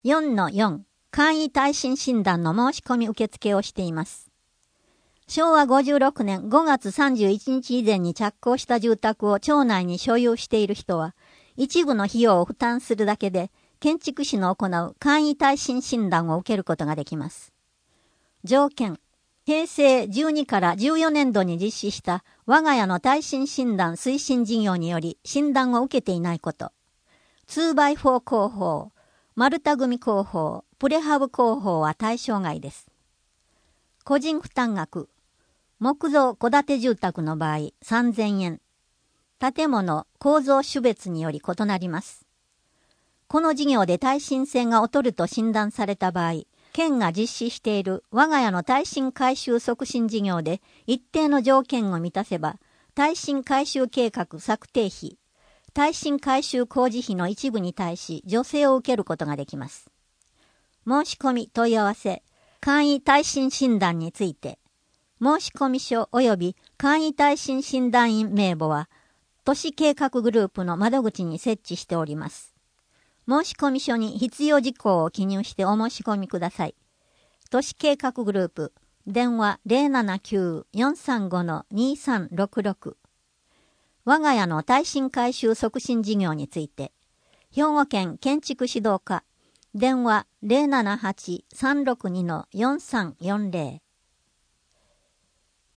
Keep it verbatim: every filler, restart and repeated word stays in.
よんのよん、簡易耐震診断の申し込み受付をしています。しょうわごじゅうろくねんごがつさんじゅういちにち以前に着工した住宅を町内に所有している人は、一部の費用を負担するだけで、建築士の行う簡易耐震診断を受けることができます。条件、へいせいじゅうにからじゅうよねんどに実施した我が家の耐震診断推進事業により診断を受けていないこと。ツーバイフォー 工法、丸太組工法、プレハブ工法は対象外です。個人負担額。木造戸建て住宅の場合さんぜんえん。建物、構造種別により異なります。この事業で耐震性が劣ると診断された場合、県が実施している我が家の耐震改修促進事業で一定の条件を満たせば、耐震改修計画策定費、耐震改修工事費の一部に対し助成を受けることができます。申し込み問い合わせ、簡易耐震診断について、申込書及び簡易耐震診断員名簿は、都市計画グループの窓口に設置しております。申込書に必要事項を記入してお申し込みください。都市計画グループ、電話 ゼロななきゅう よんさんご にさんろくろく。我が家の耐震改修促進事業について、兵庫県建築指導課、電話 ゼロななはち さんろくに よんさんよんゼロ。